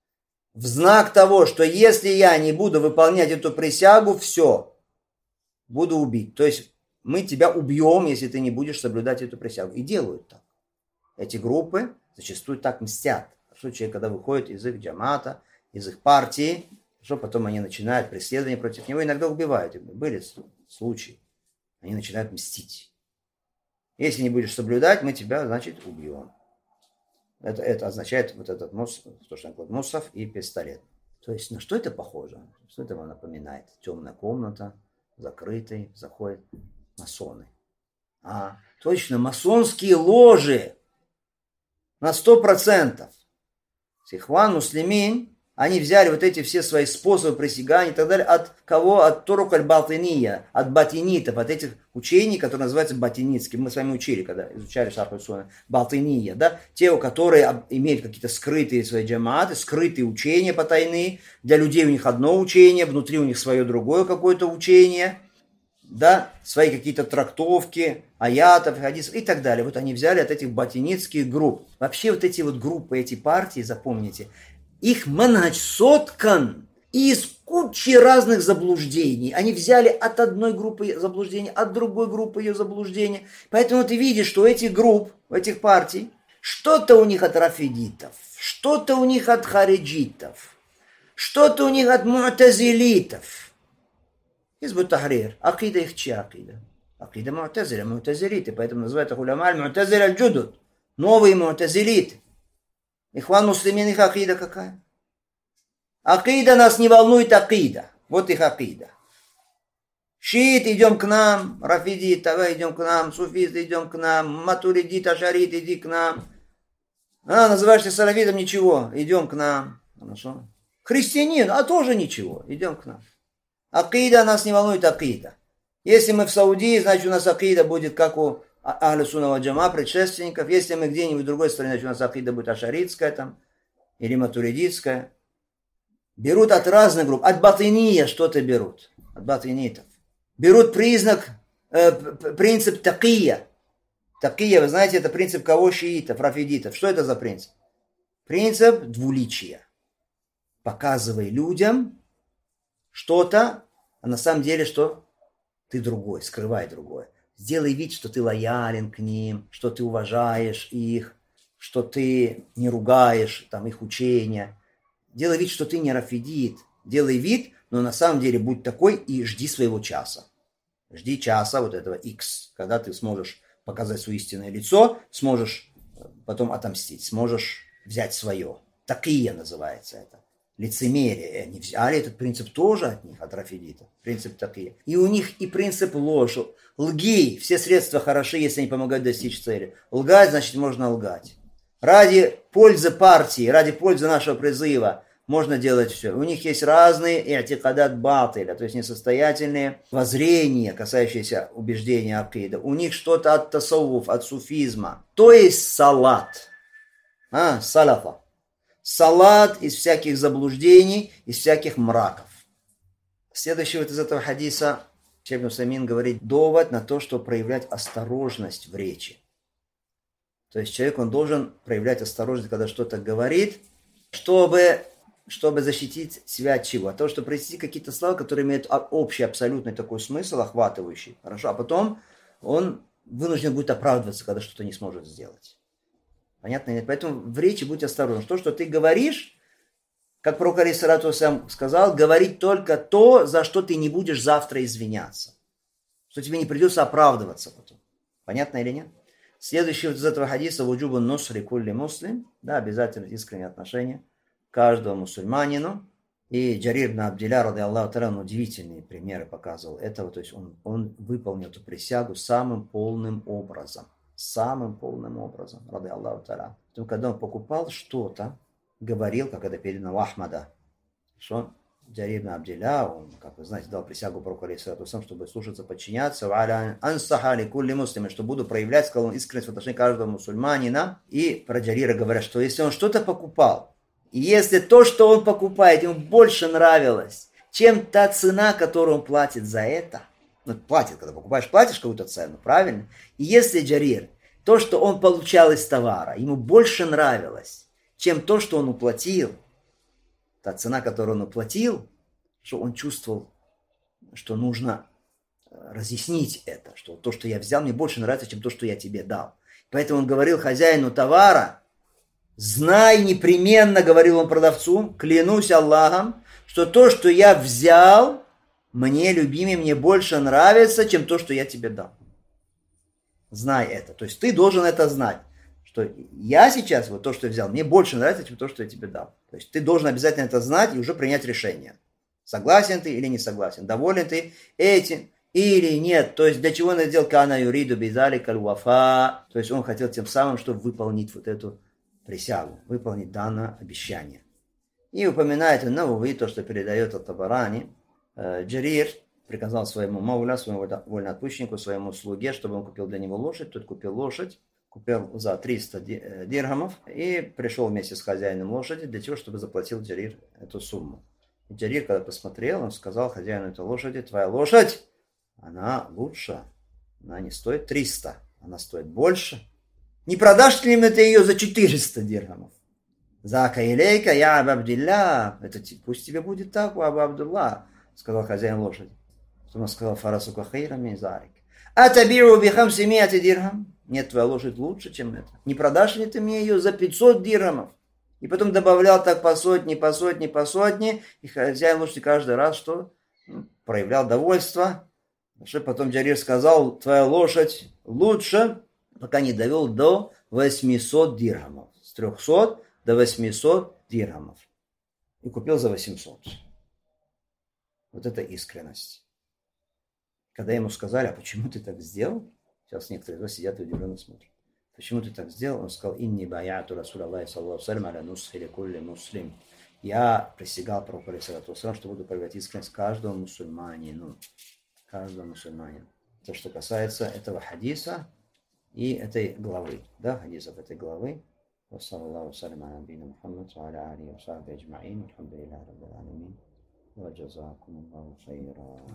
В знак того, что если я не буду выполнять эту присягу, все, буду убить. То есть мы тебя убьем, если ты не будешь соблюдать эту присягу. И делают так. Эти группы зачастую так мстят. В случае, когда выходят из их джамата, из их партии, что потом они начинают преследование против него, иногда убивают. Были случаи. Они начинают мстить. Если не будешь соблюдать, мы тебя, значит, убьем. Это, это означает вот этот мус, то, что он мусав и пистолет. То есть, на что это похоже? Что это вам напоминает? Темная комната, закрытый, заходят масоны. А, точно, масонские ложи. На сто процентов. Ихван Муслимин, они взяли вот эти все свои способы присягания и так далее от кого? От Турук аль-Балтиния, от батинитов, от этих учений, которые называются батинитскими. Мы с вами учили, когда изучали Шарх Суна, Балтиния, да? Те, у которые имеют какие-то скрытые свои джамааты, скрытые учения потайные. Для людей у них одно учение, внутри у них свое другое какое-то учение. Да, свои какие-то трактовки, аятов, хадисов и так далее. Вот они взяли от этих батинитских групп. Вообще вот эти вот группы, эти партии, запомните, их манхадж соткан из кучи разных заблуждений. Они взяли от одной группы заблуждений, от другой группы ее заблуждения. Поэтому ты видишь, что у этих групп, у этих партий, что-то у них от рафидитов, что-то у них от хариджитов, что-то у них от му'тазилитов. Хизбут Тахрир. Акида их чья акида? Акида му'тазиля, му'тазилиты. Поэтому называют их уляма аль-му'тазиля аль-джудуд. Новые му'тазилиты. Ихван Муслимин, их акида какая? Акида нас не волнует акида. Вот их акида. Шиит, идем к нам. Рафидит, давай идем к нам. Суфист, идем к нам. Матуридит, Ашарит, иди к нам. А, называешься салафитом, ничего. Идем к нам. Хорошо. Христианин, а тоже ничего. Идем к нам. Акида нас не волнует акида. Если мы в Саудии, значит у нас акида будет как у Ахлю Сунна валь Джамаа, предшественников. Если мы где-нибудь в другой стране, значит у нас акида будет ашаритская там, или матуридитская. Берут от разных групп. От батиния что-то берут. От батинитов. Берут признак, э, принцип такия. Такия, вы знаете, это принцип кого? Шиитов, рафидитов. Что это за принцип? Принцип двуличия. Показывай людям что-то, а на самом деле что? Ты другой, скрывай другое. Сделай вид, что ты лоялен к ним, что ты уважаешь их, что ты не ругаешь там, их учения. Делай вид, что ты не рафидит. Делай вид, но на самом деле будь такой и жди своего часа. Жди часа вот этого X, когда ты сможешь показать свое истинное лицо, сможешь потом отомстить, сможешь взять свое. Такия называется это. Лицемерие. Они взяли этот принцип тоже от них, от рафидитов. Принцип такие. И у них и принцип ложь. Лги. Все средства хороши, если они помогают достичь цели. Лгать, значит, можно лгать. Ради пользы партии, ради пользы нашего призыва можно делать все. У них есть разные и'тикадат батиля, то есть несостоятельные воззрения, касающиеся убеждения акида. У них что-то от тасаввуф, от суфизма. То есть салат. А, салафа. Салат из всяких заблуждений, из всяких мраков. Следующий вот из этого хадиса, Шейх ибн Усаймин говорит, довод на то, что проявлять осторожность в речи. То есть человек, он должен проявлять осторожность, когда что-то говорит, чтобы, чтобы защитить себя от чего? От того, чтобы произнести какие-то слова, которые имеют общий, абсолютный такой смысл, охватывающий. Хорошо, а потом он вынужден будет оправдываться, когда что-то не сможет сделать. Понятно? Нет? Поэтому в речи будь осторожен. То, что ты говоришь, как пророк алейхиссалату вассалям сказал, говорить только то, за что ты не будешь завтра извиняться. Что тебе не придется оправдываться потом. Понятно или нет? Следующий вот из этого хадиса вуджубу нусри кулли муслим, да, обязательно искреннее отношение к каждому мусульманину. И Джарир ибн Абдилля, ради Аллаху та'аля, удивительные примеры показывал этого, то есть он, он выполнил эту присягу самым полным образом, самым полным образом, ради Аллаху та'аля. Потом, когда он покупал что-то, говорил, как это передано у Ахмада, что Джарир ибн Абдилля, он, как вы знаете, дал присягу пророку алейхиссалату вассалям, чтобы слушаться, подчиняться, ансахали кулли муслими, что буду проявлять, сказал он, искренность в отношении каждого мусульманина. И про Джарира говорят, что если он что-то покупал, и если то, что он покупает, ему больше нравилось, чем та цена, которую он платит за это, ну, платит, когда покупаешь, платишь какую-то цену, правильно? И если Джарир, то, что он получал из товара, ему больше нравилось, чем то, что он уплатил, та цена, которую он уплатил, что он чувствовал, что нужно разъяснить это, что то, что я взял, мне больше нравится, чем то, что я тебе дал. Поэтому он говорил хозяину товара, знай непременно, говорил он продавцу, клянусь Аллахом, что то, что я взял, мне, любимый, мне больше нравится, чем то, что я тебе дал. Знай это. То есть ты должен это знать. Что я сейчас, вот то, что я взял, мне больше нравится, чем то, что я тебе дал. То есть ты должен обязательно это знать и уже принять решение. Согласен ты или не согласен? Доволен ты этим или нет? То есть для чего он сделал кана юриду бизали калуафа? То есть он хотел тем самым, чтобы выполнить вот эту присягу, выполнить данное обещание. И упоминает он, ну, вы то, что передает от Табарани, Джарир приказал своему мауля, своему вольноотпущеннику, своему слуге, чтобы он купил для него лошадь. Тот купил лошадь, купил за триста дирхамов и пришел вместе с хозяином лошади для того, чтобы заплатил Джарир эту сумму. И Джарир, когда посмотрел, он сказал хозяину этой лошади, твоя лошадь, она лучше, она не стоит триста, она стоит больше. Не продашь ли мне ты ее за четыреста дирхамов? Зака илейка, я Абу Абдилля, это пусть тебе будет так, у Абу Абдулла, сказал хозяин лошади. Потом он сказал, фарасука хейра мизарик. А табиру бихам семиати дирхам? Нет, твоя лошадь лучше, чем это. Не продашь ли ты мне ее за пятьсот дирхамов? И потом добавлял так по сотне, по сотне, по сотне. И хозяин лошади каждый раз что? Ну, проявлял довольство. Что потом Джарир сказал, твоя лошадь лучше, пока не довел до восьмисот дирхамов. С трехсот до восьмисот дирхамов. И купил за восемьсот. Вот это искренность. Когда ему сказали, а почему ты так сделал? Сейчас некоторые из вас сидят и удивленно смотрят. Почему ты так сделал? Он сказал, инни баяту Расул Аллахи саллаллаху салям аля нусхи кулли муслим. Я присягал пророку алейхиссалату вассалям, что буду проявлять искренность каждого мусульманину. Каждого мусульманина. То, что касается этого хадиса и этой главы. Да, хадисов этой главы. Вассалаллаху салям аля набийна Мухаммад ва аля алихи ва сахбихи аджмаин. Алхамдулиллахи раббил аламин. Ва джазакумуллаху хайра.